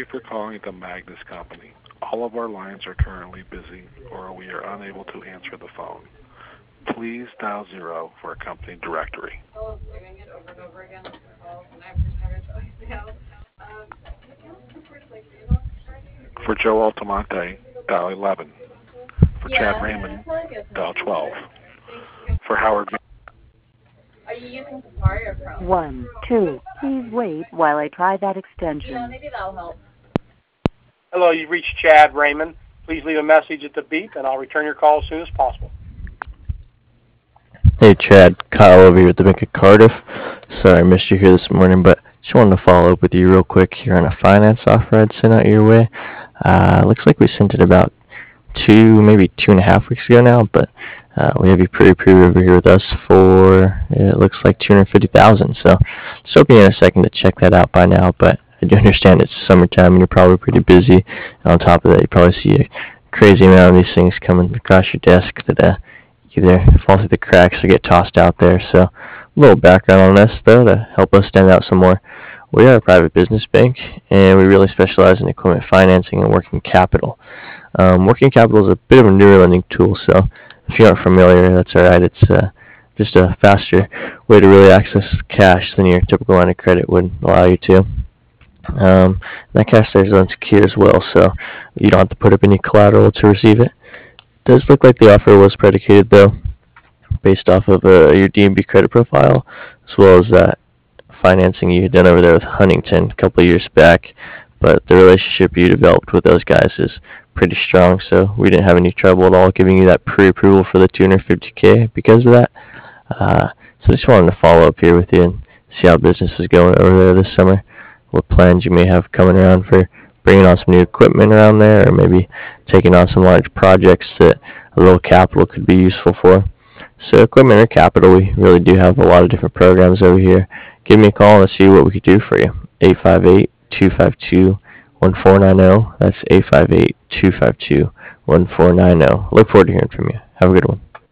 you for calling the Magnus Company. All of our lines are currently busy or we are unable to answer the phone. Please dial 0 for a company directory. Doing it over and over again on calls, and I'm just having to now. For Joe Altamonte, dial 11. For Chad Yeah, Raymond, probably good. dial 12. Thank you. For Howard, Are you using Safari or Chrome? 1, 2. Please wait while I try that Yeah, extension. maybe that'll help. Hello, you've reached Chad Raymond. Please leave a message at the beep, and I'll return your call as soon as possible. Hey Chad, Kyle over here at the Bank of Cardiff. Sorry I missed you here this morning, but just wanted to follow up with you real quick here on a finance offer I'd sent out your way. Looks like we sent it about maybe 2.5 weeks ago now, but we have you pre-approved over here with us for, it looks like $250,000. So just hoping you had a second to check that out by now, but I do understand it's summertime and you're probably pretty busy. And on top of that, you probably see a crazy amount of these things coming across your desk that either fall through the cracks or get tossed out there. So a little background on us, though, to help us stand out some more. We are a private business bank, and we really specialize in equipment financing and working capital. Working capital is a bit of a newer lending tool, so if you aren't familiar, that's all right. It's just a faster way to really access cash than your typical line of credit would allow you to. That cash there is unsecured as well, so you don't have to put up any collateral to receive it. Does look like the offer was predicated, though, based off of your D&B credit profile, as well as that financing you had done over there with Huntington a couple of years back. But the relationship you developed with those guys is pretty strong, so we didn't have any trouble at all giving you that pre-approval for the $250K because of that. So just wanted to follow up here with you and see how business is going over there this summer. What plans you may have coming around for bringing on some new equipment around there, or maybe taking on some large projects that a little capital could be useful for. So equipment or capital, we really do have a lot of different programs over here. Give me a call and see what we could do for you. 858-252-1490. That's 858-252-1490. Look forward to hearing from you. Have a good one.